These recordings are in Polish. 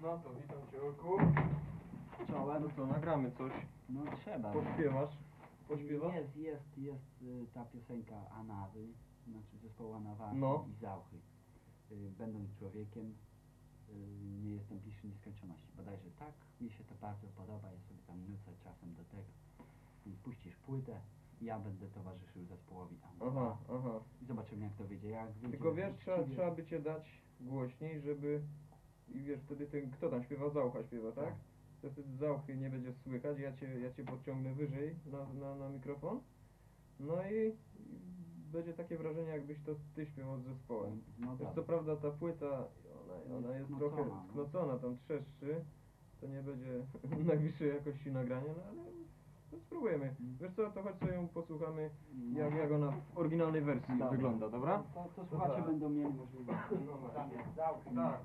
Dobra, to witam cię, Olku. Czołem. No co, nagramy coś. No trzeba. Pośpiewasz? Pośpiewasz? Jest ta piosenka Anawy, znaczy zespołu Anawa No. i Zauchy. Będąc człowiekiem, nie jestem bliższy nieskończoności. Bodajże tak, mi się to bardzo podoba, ja sobie tam nucę czasem do tego. Puścisz płytę, ja będę towarzyszył zespołowi Anawa. Aha. I zobaczymy jak to wyjdzie. Jak wyjdzie Tylko wiesz, trzeba uczciwie. by cię dać głośniej, żeby... I wiesz, wtedy ten, kto tam śpiewa? Zaucha śpiewa, tak? Tak. To wtedy Zauchy nie będzie słychać, ja cię podciągnę wyżej na mikrofon. No i będzie takie wrażenie, jakbyś to ty śpiewał z zespołem. No Wiesz, dobra. co prawda ta płyta, ona jest Sknocona, trochę no. sknocona, tam trzeszczy. To nie będzie najwyższej jakości nagrania, no ale no spróbujemy. Wiesz co, to chodź sobie ją posłuchamy, jak ona w oryginalnej wersji Dobra. wygląda, dobra? To słuchacze Dobra. będą mieli możliwość. Zamiast Zauchy. Tak.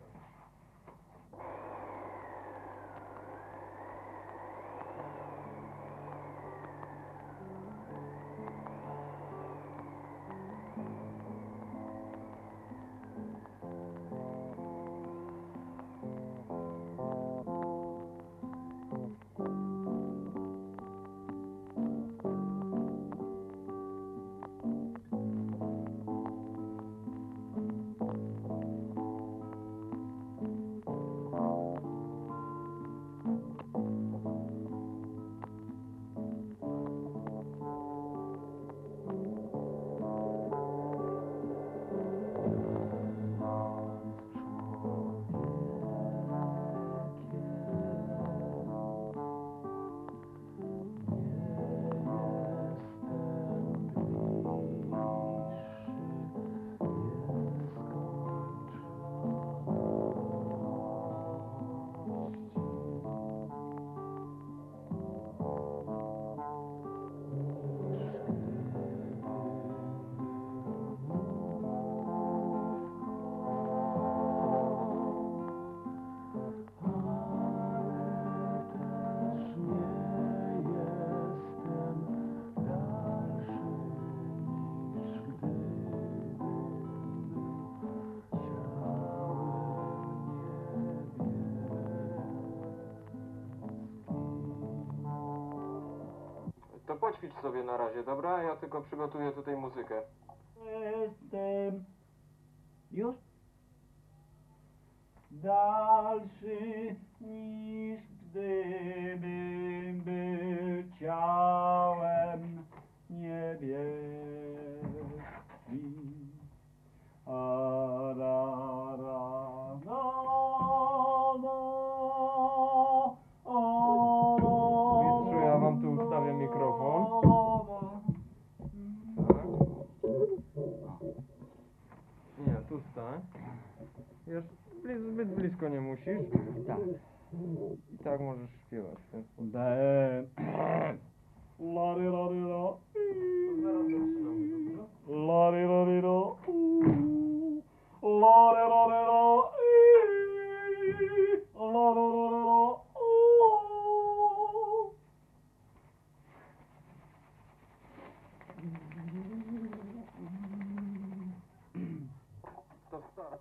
To poćwicz sobie na razie, dobra? Ja tylko przygotuję tutaj muzykę. Jestem już dalszy niż gdybym był ciałem niebieskim. Mistrzu, ja wam tu ustawię mikrofon. Tak. Nie, tu stań. Wiesz, zbyt blisko nie musisz. Tak. I tak możesz śpiewać w ten sposób. Larylaryla. Zaraz zaczynamy, dobra? Larylaryla. Larylaryla. Larylaryla. To start.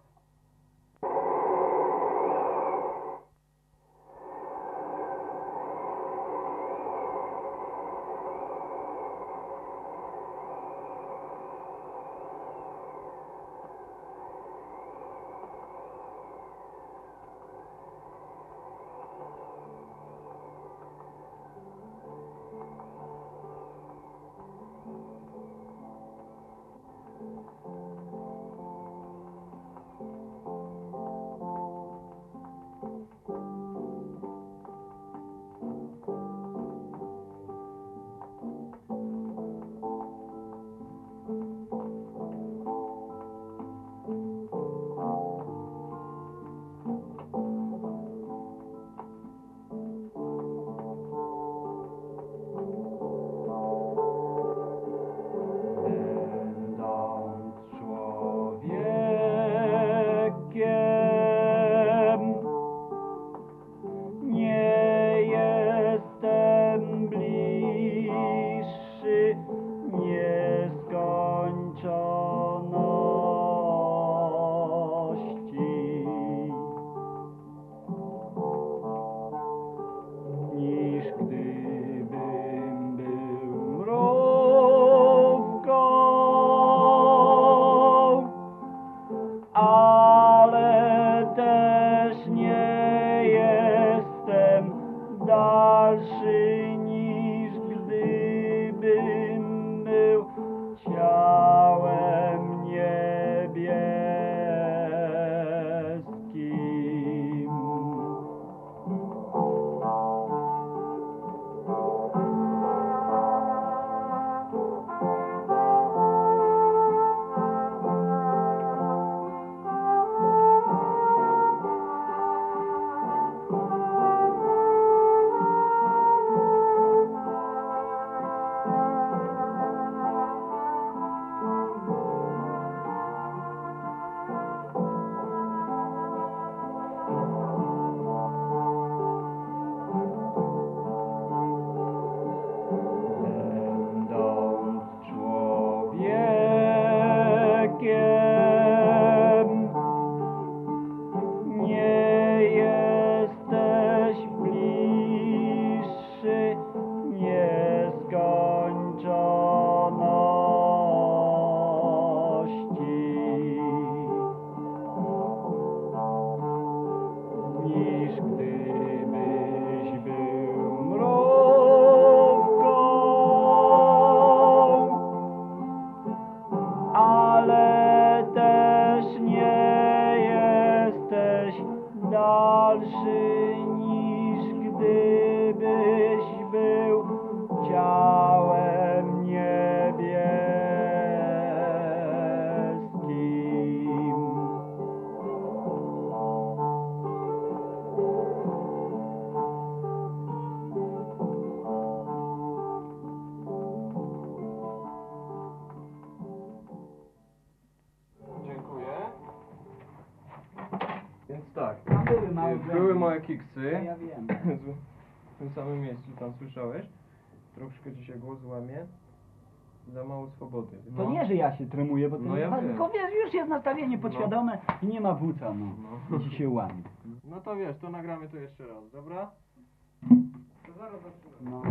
dalszy niż gdybym był ciałem niebieskim. Będąc człowiekiem, nie jesteś bliższy nieskończoności niż gdybyś był mrówką, ale też nie jesteś dalszy niż gdybyś był ciałem niebieskim. Dziękuję. Więc tak, Tam były małe były błędy. moje kiksy. Ja wiem. W tym samym miejscu tam słyszałeś. Troszkę ci się głos łamie. Za mało swobody. To nie, że ja się tremuję, bo to No ja wiem. tylko wiesz, już jest nastawienie podświadome i nie ma wuca, no. No. I ci się łamie. No to wiesz, to nagramy to jeszcze raz, dobra? To zaraz zaczynamy. No.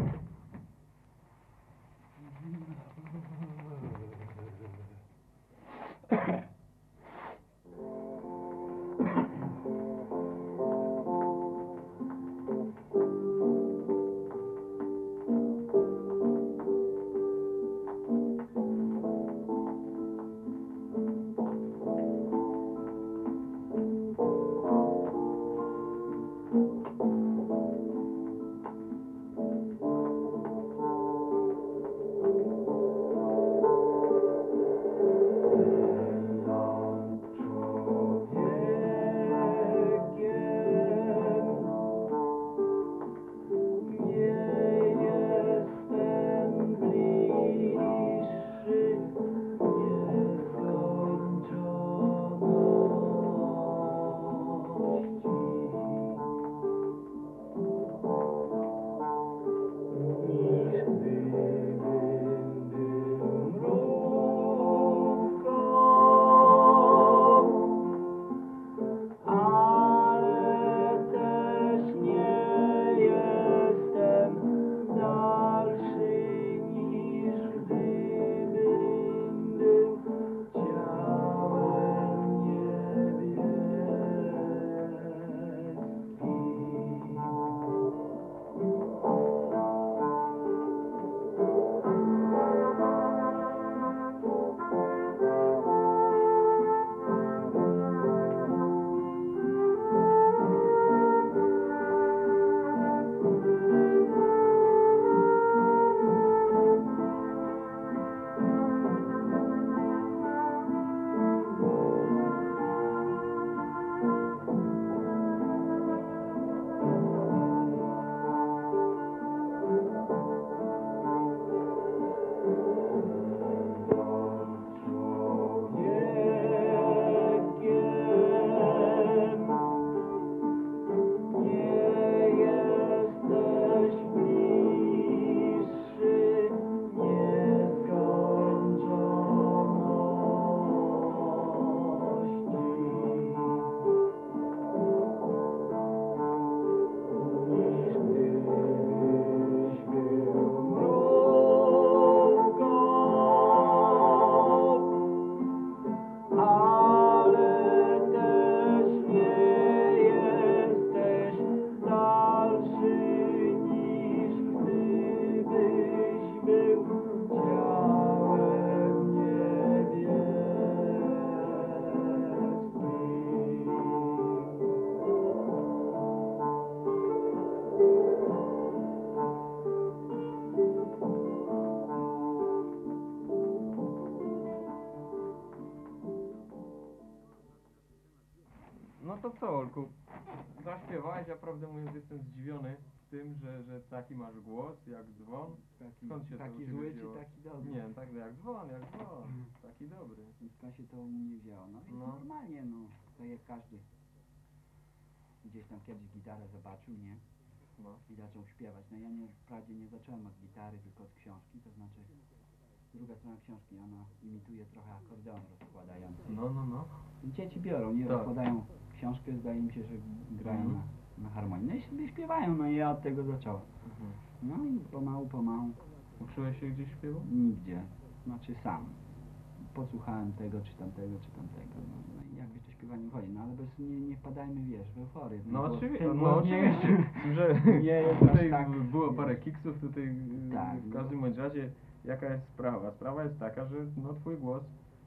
co, Olku? Zaśpiewałeś, ja prawdę mówiąc jestem zdziwiony tym, że taki masz głos, jak dzwon. Skąd się to u Taki ciebie zły czy wzięło? taki dobry? Nie, tak jak dzwon, taki dobry. Skąd się to u mnie wzięło? No i No. normalnie, no, tak jak każdy gdzieś tam kiedyś gitarę zobaczył, nie? No. I zaczął śpiewać. No ja nie, wprawdzie nie zacząłem od gitary, tylko od książki, to znaczy druga strona książki, ona imituje trochę akordeon rozkładający. No. Dzieci biorą, nie? Tak. Rozkładają książkę, zdaje mi się, że grają Mhm. na harmonii. No i sobie śpiewają, no i ja od tego zacząłem. Mhm. No i pomału, Uczyłeś się gdzieś śpiewu? nigdzie, znaczy sam. Posłuchałem tego, czy tamtego. No i jakoś to śpiewanie chodzi, no ale bez, nie wpadajmy, wiesz, w euforię. Ten No głos- oczywiście, ten no głos nie jest- oczywiście, że nie jest aż tutaj tak- było parę kiksów, tutaj Tak, w każdym bądź razie jaka jest sprawa? Sprawa jest taka, że no twój głos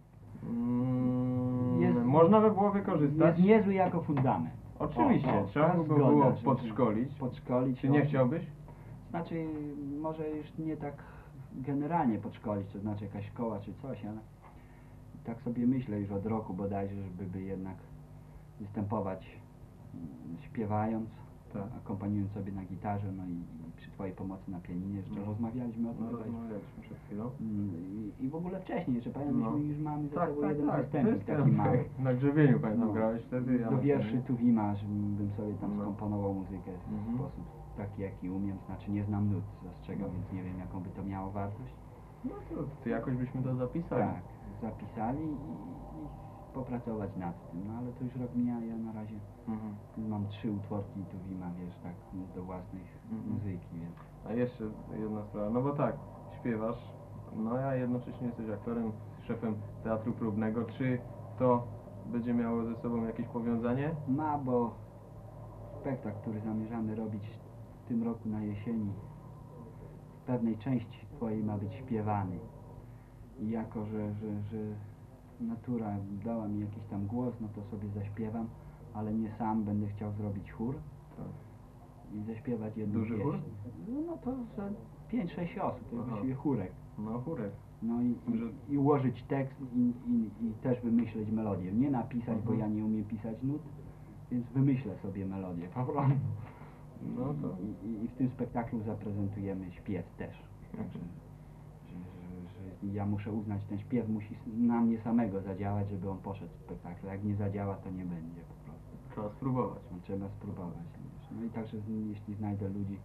można by było wykorzystać. Jest niezły jako fundament. Oczywiście, trzeba ta by zgoda, było że- podszkolić. Podszkolić. Czy nie no. chciałbyś? Znaczy, może już nie tak generalnie podszkolić, to znaczy jakaś szkoła czy coś, ale tak sobie myślę już od roku bodajże, żeby jednak występować śpiewając, Tak. akompaniując sobie na gitarze, no i przy twojej pomocy na pianinie, jeszcze No. rozmawialiśmy o tym No bodajże. rozmawialiśmy przed chwilą. I w ogóle wcześniej, jeszcze pamiętam, No. myśmy już mamy za Tak, sobą tak, jeden tak. występik taki mały. Na grzebieniu pamiętam No. grałeś wtedy. Ja Do na wierszy pianinie. Tuwima, żebym sobie tam No. skomponował muzykę w Mhm. sposób taki, jaki umiem, znaczy nie znam nut, zastrzegam, więc nie wiem, jaką by to miało wartość. No to jakoś byśmy to zapisali. Tak, zapisali i popracować nad tym, no ale to już rok mija, ja na razie Mhm. mam 3 utworki Tuwima, wiesz, tak, do własnej Mhm. muzyki, więc A jeszcze jedna sprawa, no bo tak, śpiewasz, no a jednocześnie jesteś aktorem, szefem teatru próbnego. Czy to będzie miało ze sobą jakieś powiązanie? ma, bo spektakl, który zamierzamy robić w tym roku na jesieni, w pewnej części twojej ma być śpiewany. I jako, że natura dała mi jakiś tam głos, no to sobie zaśpiewam, ale nie sam, będę chciał zrobić chór Tak. i zaśpiewać jedną Duży pieśń. chór? No to za 5-6 osób, to jest Aha. właściwie chórek. No chórek. No Że- i ułożyć tekst i też wymyśleć melodię. Nie napisać, bo Mhm. ja nie umiem pisać nut, więc wymyślę sobie melodię po prostu. No to... I w tym spektaklu zaprezentujemy śpiew też. Także, że ja muszę uznać, ten śpiew musi na mnie samego zadziałać, żeby on poszedł w spektaklu. Jak nie zadziała, to nie będzie po prostu. Trzeba spróbować. No, trzeba spróbować. Wiesz. No i także jeśli znajdę ludzi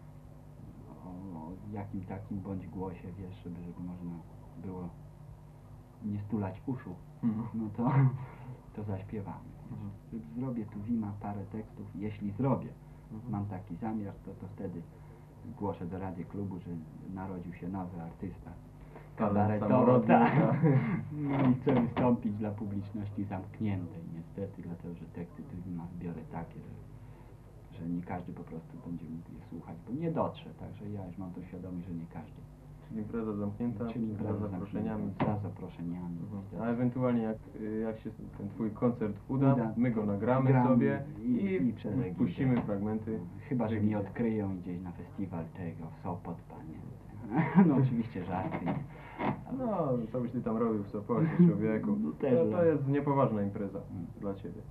o jakim takim bądź głosie, wiesz, żeby można było nie stulać uszu, Mhm. no to zaśpiewamy. Wiesz. Mhm. Zrobię Tuwima parę tekstów, jeśli zrobię, Mhm. mam taki zamiar, to wtedy głoszę do Rady Klubu, że narodził się nowy artysta kabaretowy, samorodny, tak. tak. No i chcę wystąpić dla publiczności zamkniętej, niestety, dlatego że teksty Tuwima zbiorę takie, że nie każdy po prostu będzie mógł je słuchać, bo nie dotrze, także ja już mam to świadomość, że nie każdy. Czyli impreza zamknięta, Czyli za impreza zaproszeniami. zamknięta, za zaproszeniami. Mhm. A ewentualnie jak się ten twój koncert uda, Uda. my go nagramy Gramy sobie i przez Egidę. puścimy fragmenty. Chyba, że mnie Egidy. odkryją gdzieś na festiwal tego, w Sopot, panie. No oczywiście żarty, nie? No, co byś ty tam robił w Sopocie, człowieku? No też to jest niepoważna impreza Mm. dla ciebie.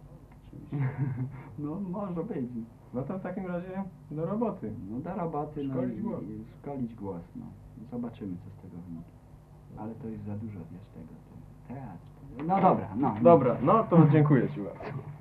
No może być. No to w takim razie do roboty. No do roboty, Szkolić no głos. i szkolić głos, no. Zobaczymy, co z tego wyniknie. Ale to jest za dużo, wiesz, tego teatr. No dobra, no. Dobra, no to dziękuję ci bardzo.